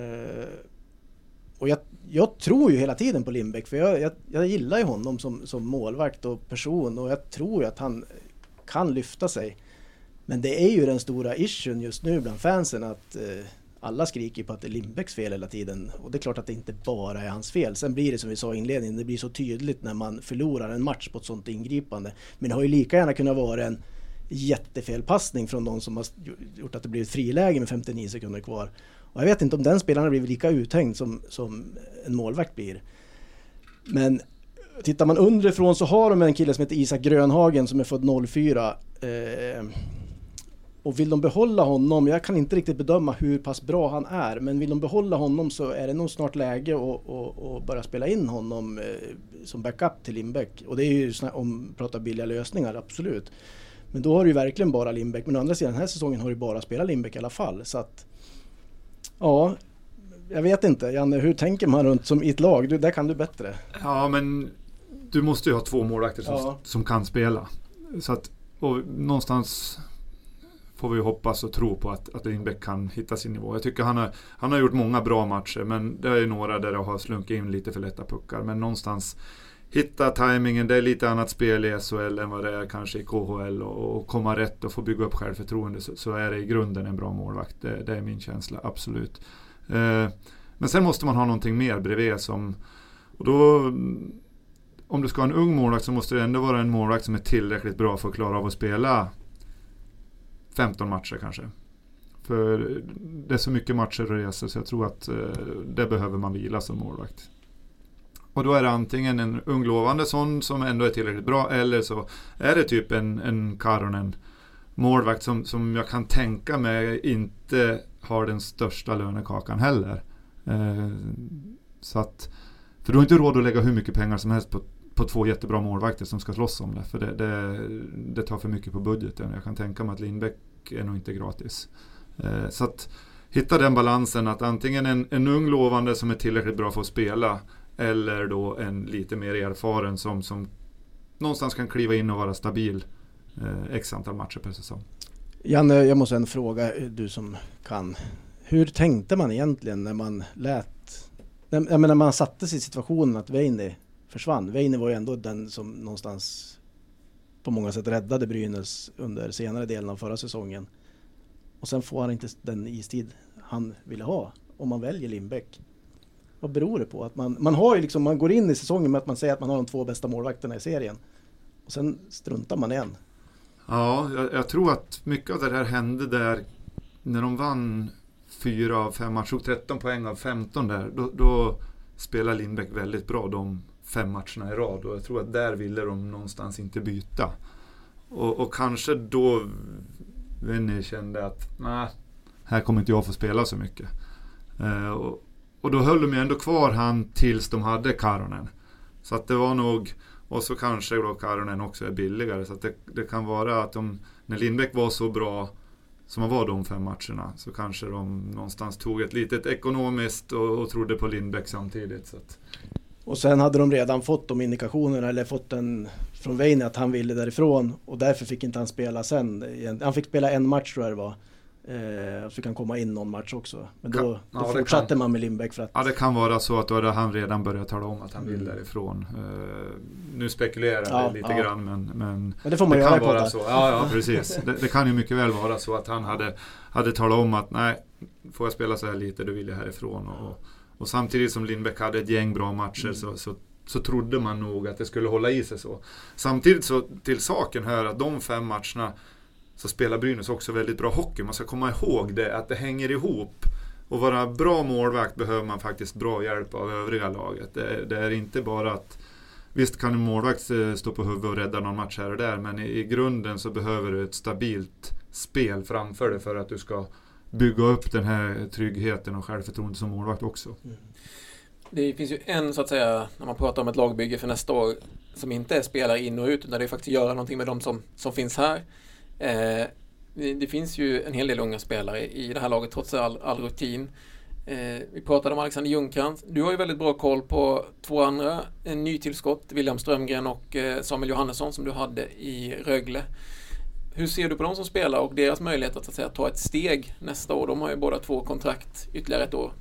Och jag tror ju hela tiden på Lindbäck, för jag gillar ju honom som målvakt och person, och jag tror ju att han kan lyfta sig. Men det är ju den stora issuen just nu bland fansen, att alla skriker på att det är Lindbäcks fel hela tiden, och det är klart att det inte bara är hans fel. Sen blir det, som vi sa i inledningen, det blir så tydligt när man förlorar en match på ett sånt ingripande. Men det har ju lika gärna kunnat vara en jättefelpassning från någon som har gjort att det blir ett friläge med 59 sekunder kvar. Och jag vet inte om den spelaren blir lika uthängd som en målvakt blir. Men tittar man underifrån så har de en kille som heter Isak Grönhagen som är född 04. Och vill de behålla honom, jag kan inte riktigt bedöma hur pass bra han är, men vill de behålla honom så är det nog snart läge att börja spela in honom som backup till Lindbäck. Och det är ju om pratar billiga lösningar, absolut. Men då har du ju verkligen bara Lindbäck. Men å andra sidan, den här säsongen har du bara spelat Lindbäck i alla fall. Så att, ja, jag vet inte. Janne, hur tänker man runt som i ett lag? Där kan du bättre. Ja, men du måste ju ha 2 målvakter som kan spela. Så att, och någonstans får vi hoppas och tro på att Lindbäck kan hitta sin nivå. Jag tycker han har gjort många bra matcher, men det är några där det har slunkit in lite för lätta puckar. Men någonstans hitta tajmingen, det är lite annat spel i SHL än vad det är kanske i KHL, och komma rätt och få bygga upp självförtroende, så är det i grunden en bra målvakt. Det är min känsla, absolut. Men sen måste man ha någonting mer bredvid och då, om du ska ha en ung målvakt så måste det ändå vara en målvakt som är tillräckligt bra för att klara av att spela 15 matcher kanske. För det är så mycket matcher att resa, så jag tror att det behöver man vila som målvakt. Och då är det antingen en ung lovande sån som ändå är tillräckligt bra, eller så är det typ en Karonen målvakt som jag kan tänka mig inte har den största lönekakan heller. Så att, för du har inte råd att lägga hur mycket pengar som helst på 2 jättebra målvakter som ska slåss om det. För det tar för mycket på budgeten. Jag kan tänka mig att Lindbäck är nog inte gratis. Så att hitta den balansen, att antingen en ung lovande som är tillräckligt bra för att spela, eller då en lite mer erfaren som någonstans kan kliva in och vara stabil x antal matcher per säsong. Janne, jag måste en fråga, du som kan. Hur tänkte man egentligen när man när man satte sig i situationen att Veini försvann? Veini var ju ändå den som någonstans på många sätt räddade Brynäs under senare delen av förra säsongen. Och sen får han inte den istid han ville ha om man väljer Lindbäck. Vad beror det på? Att man har ju liksom, man går in i säsongen med att man säger att man har de 2 bästa målvakterna i serien. Och sen struntar man igen. Ja, jag tror att mycket av det här hände där när de vann 4 av 5 matcher, 13 poäng av 15 där. Då spelar Lindbäck väldigt bra de 5 matcherna i rad. Och jag tror att där ville de någonstans inte byta. Och kanske då Veini kände att nej, här kommer inte jag få spela så mycket. Och då höll de ju ändå kvar han tills de hade Karonen. Så att det var nog, och så kanske då Karonen också är billigare. Så att det kan vara att när Lindbäck var så bra som han var de 5 matcherna, så kanske de någonstans tog ett litet ekonomiskt och trodde på Lindbäck samtidigt. Så att. Och sen hade de redan fått de indikationerna, eller fått den från Veini att han ville därifrån, och därför fick inte han spela sen. Han fick spela en match tror jag det var. Så fick han komma in någon match också. Men då fortsatte man med Lindbäck för att... Ja, det kan vara så att då hade han redan börjat tala om att han vill därifrån. Nu spekulerar jag lite grann, men det får man göra kan vara så. Ja, precis. Det kan ju mycket väl vara så att han hade talat om att nej, får jag spela så här lite, då vill jag härifrån. Och samtidigt som Lindbäck hade ett gäng bra matcher så trodde man nog att det skulle hålla i sig så. Samtidigt så till saken hör att de 5 matcherna så spelar Brynäs också väldigt bra hockey. Man ska komma ihåg det, att det hänger ihop. Och vara bra målvakt behöver man faktiskt bra hjälp av övriga laget. Det är inte bara att visst kan en målvakt stå på huvudet och rädda någon match här och där, men i grunden så behöver du ett stabilt spel framför dig för att du ska bygga upp den här tryggheten och självförtroende som målvakt också. Det finns ju en, så att säga, när man pratar om ett lagbygge för nästa år, som inte är spelare in och ut, utan det är faktiskt göra någonting med dem som finns här. Det finns ju en hel del unga spelare i det här laget trots all rutin. Vi pratade om Alexander Ljungcrantz. Du har ju väldigt bra koll på 2 andra nytillskott, William Strömgren och Samuel Johannesson, som du hade i Rögle. Hur ser du på dem som spelar och deras möjlighet att, så att säga, ta ett steg nästa år? De har ju båda 2 kontrakt ytterligare ett år.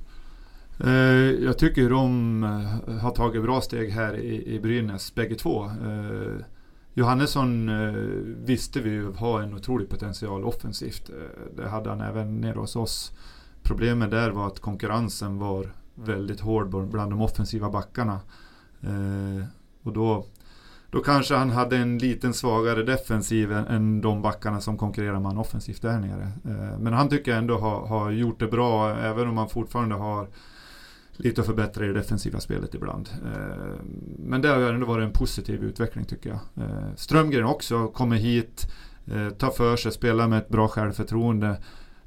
Jag tycker de har tagit bra steg här i Brynäs, bägge 2. Johannesson visste vi ju ha en otrolig potential offensivt. Det hade han även nere hos oss. Problemet där var att konkurrensen var väldigt hård bland de offensiva backarna. Och då då kanske han hade en liten svagare defensiv än de backarna som konkurrerar med han offensivt där nere. Men han tycker jag ändå har gjort det bra, även om han fortfarande har lite att förbättra i det defensiva spelet ibland. Men det har ändå varit en positiv utveckling tycker jag. Strömgren också kommer hit, tar för sig, spelar med ett bra självförtroende.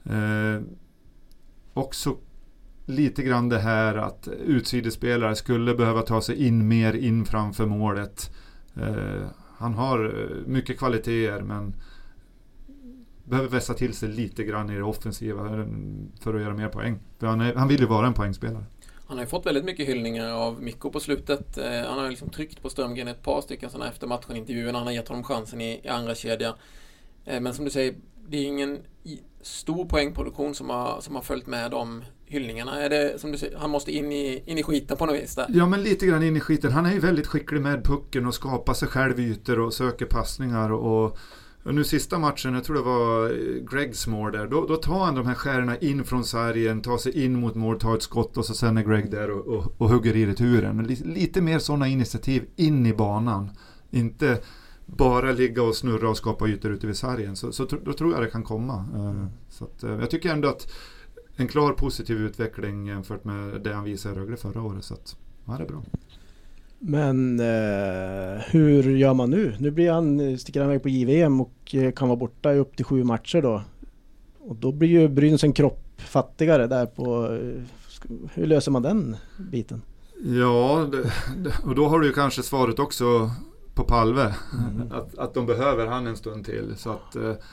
Också lite grann det här att utsidespelare skulle behöva ta sig in mer in framför målet. Han har mycket kvaliteter men behöver vässa till sig lite grann i det offensiva för att göra mer poäng. För han vill ju vara en poängspelare. Han har ju fått väldigt mycket hyllningar av Mikko på slutet. Han har liksom tryckt på Strömgren ett par stycken sådana efter matchen-intervjuer. Han har gett honom chansen i andra kedja. Men som du säger, det är ingen stor poängproduktion som har följt med de hyllningarna. Är det, som du säger, han måste in i skiten på något vis där? Ja, men lite grann in i skiten. Han är ju väldigt skicklig med pucken och skapar sig själv ytor och söker passningar och nu sista matchen, jag tror det var Gregs mål där, då tar han de här skärerna in från sargen, tar sig in mot mål, tar ett skott och så sen är Greg där och hugger i returen. Men lite mer sådana initiativ in i banan. Inte bara ligga och snurra och skapa ytor ute vid sargen. Så då tror jag det kan komma. Så att, jag tycker ändå att en klar positiv utveckling jämfört med det han visade i Rögle förra året. Så att, ja, det är bra. Men hur gör man nu? Nu sticker han iväg på JVM och kan vara borta i upp till 7 matcher då. Och då blir ju Brynäs en kropp fattigare där på... Hur löser man den biten? Ja, och då har du ju kanske svaret också på Palve. Att de behöver han en stund till. Så att,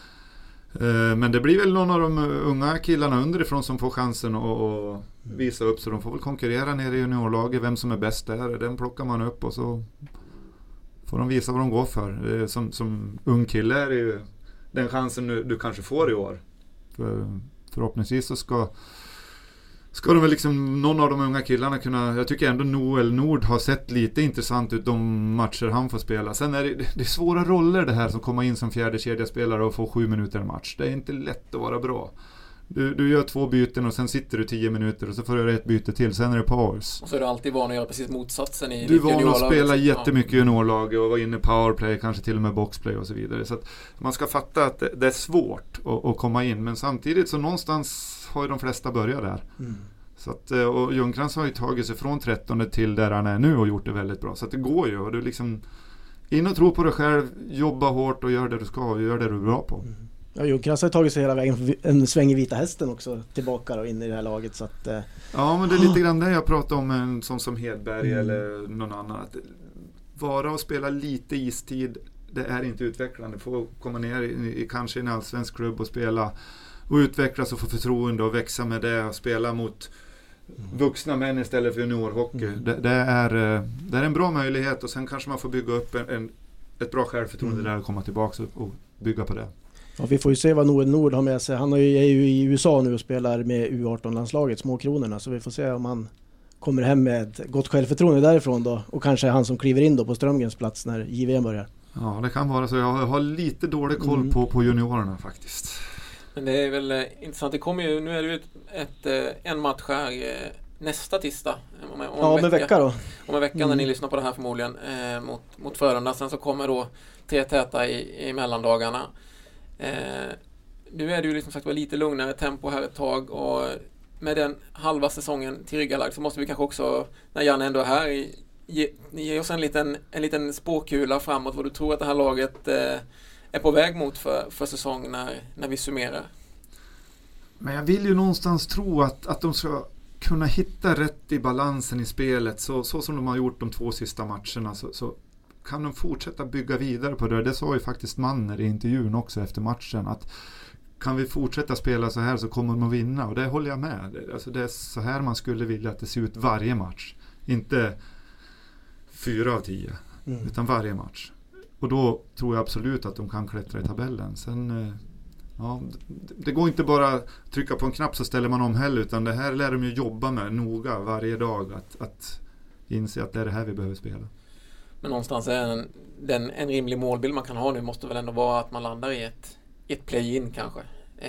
men det blir väl någon av de unga killarna underifrån som får chansen att visa upp, så de får väl konkurrera nere i juniorlaget, vem som är bäst där. Den plockar man upp och så får de visa vad de går för. Som ung kille är det ju den chansen du kanske får i år. Förhoppningsvis så ska de väl liksom någon av de unga killarna kunna, jag tycker ändå Noel Nord har sett lite intressant ut de matcher han får spela. Sen är det är svåra roller det här som kommer in som fjärde kedjaspelare och får 7 minuter en match. Det är inte lätt att vara bra. Du gör 2 byten och sen sitter du 10 minuter och så får du göra ett byte till, sen är det paus. Och så är du alltid van att göra precis motsatsen i du är van att spela jättemycket i juniorlag och vara inne i powerplay, kanske till och med boxplay och så vidare. Så att man ska fatta att det är svårt att komma in, men samtidigt så någonstans har ju de flesta börjat där. Så att, och Ljungcrantz har ju tagit sig från 13 till där han är nu och gjort det väldigt bra. Så att det går ju, och du liksom in och tro på dig själv, jobba hårt och gör det du ska och gör det du är bra på. Ja, Ljungcrantz har tagit sig hela vägen en sväng i Vita Hästen också tillbaka och in i det här laget. Så att, ja, men det är lite grann det jag pratar om, en sån som Hedberg eller någon annan. Att vara och spela lite istid, det är inte utvecklande. Få komma ner i kanske en allsvensk klubb och spela och utvecklas och få förtroende och växa med det och spela mot vuxna män istället för juniorhockey. Det är en bra möjlighet, och sen kanske man får bygga upp ett bra självförtroende där och komma tillbaka och bygga på det. Ja, vi får ju se vad Noel Nord har med sig. Han är ju i USA nu och spelar med U18-landslaget, Småkronorna, så vi får se om han kommer hem med ett gott självförtroende därifrån då, och kanske är han som kliver in då på Strömgrens plats när JVM börjar. Ja, det kan vara så. Jag har lite dålig koll på juniorerna faktiskt. Men det är väl intressant. Det kommer ju, nu är det ju en match här nästa tisdag. Om en vecka då. Om en vecka när ni lyssnar på det här förmodligen mot Frölunda. Sen så kommer då 3 täta i mellandagarna. Nu är det ju liksom sagt lite lugnare tempo här ett tag, och med den halva säsongen tillryggalagd så måste vi kanske också, när Jan ändå är här, ge oss en liten spåkula framåt vad du tror att det här laget är på väg mot för säsong när vi summerar. Men jag vill ju någonstans tro att de ska kunna hitta rätt i balansen i spelet, så som de har gjort de 2 sista matcherna, så kan de fortsätta bygga vidare på det. Det sa ju faktiskt Manner i intervjun också efter matchen, att kan vi fortsätta spela så här så kommer de att vinna, och det håller jag med. Alltså det är så här man skulle vilja att det ser ut varje match. Inte 4 av 10, utan varje match. Och då tror jag absolut att de kan klättra i tabellen. Sen, ja, det går inte bara trycka på en knapp så ställer man om heller, utan det här lär de ju jobba med noga varje dag, att inse att det är det här vi behöver spela. Men någonstans är en rimlig målbild man kan ha nu måste väl ändå vara att man landar i ett play-in kanske.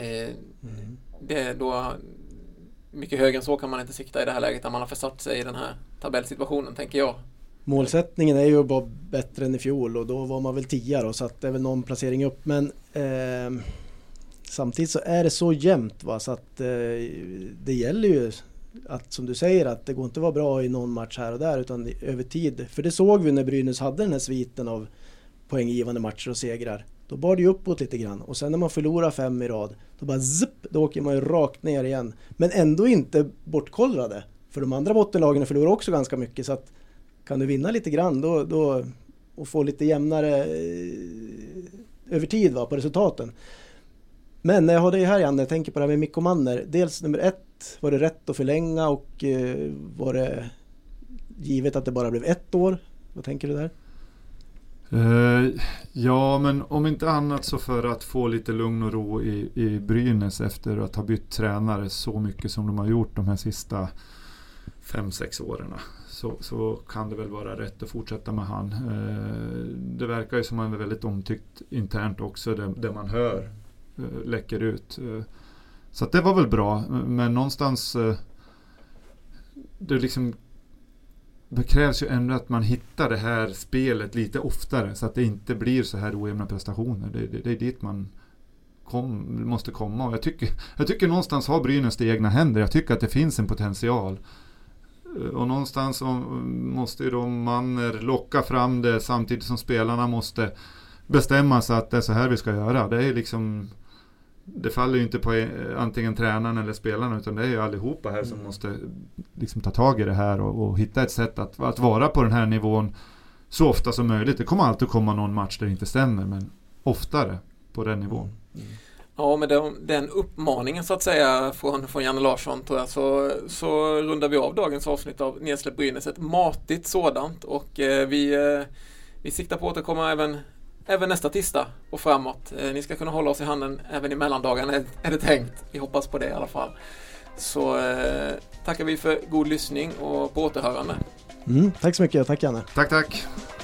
Det är då mycket högre än så kan man inte sikta i det här läget, där man har försatt sig i den här tabellsituationen, tänker jag. Målsättningen är ju att vara bättre än i fjol och då var man väl 10 då, så att det är väl någon placering upp, men samtidigt så är det så jämnt, va, så att det gäller ju att, som du säger, att det går inte att vara bra i någon match här och där, utan över tid, för det såg vi när Brynäs hade den här sviten av poänggivande matcher och segrar. Då bar det ju uppåt lite grann, och sen när man förlorar 5 i rad, då bara zipp, då åker man ju rakt ner igen, men ändå inte bortkollrade, för de andra bottenlagen förlorar också ganska mycket, så att kan du vinna lite grann då och få lite jämnare över tid, va, på resultaten. Men när jag har dig här, Janne, jag tänker på det här med Mikko Manner. Dels nummer 1, var det rätt att förlänga, och var det givet att det bara blev 1 år? Vad tänker du där? Ja, men om inte annat så för att få lite lugn och ro i Brynäs efter att ha bytt tränare så mycket som de har gjort de här sista 5-6 åren. Så kan det väl vara rätt att fortsätta med han. Det verkar ju som han är väldigt omtyckt internt också, det man hör läcker ut. Så att det var väl bra, men någonstans det krävs ju ändå att man hittar det här spelet lite oftare, så att det inte blir så här ojämna prestationer. Det är dit man måste komma, och jag tycker någonstans har Brynäs i egna händer. Jag tycker att det finns en potential, och någonstans måste ju de Manner locka fram det, samtidigt som spelarna måste bestämma sig att det är så här vi ska göra. Det är liksom, det faller ju inte på antingen tränaren eller spelarna, utan det är ju allihopa här som måste liksom ta tag i det här och hitta ett sätt att vara på den här nivån så ofta som möjligt. Det kommer alltid komma någon match där det inte stämmer, men oftare på den nivån. Ja, med den uppmaningen så att säga från Janne Larsson, tror jag, så rundar vi av dagens avsnitt av Nedsläpp Brynäs, ett matigt sådant, och vi siktar på att återkomma även nästa tisdag och framåt. Ni ska kunna hålla oss i handen även i mellandagarna, är det tänkt. Vi hoppas på det i alla fall. Så tackar vi för god lyssning och på återhörande. Tack så mycket, tack Janne. Tack.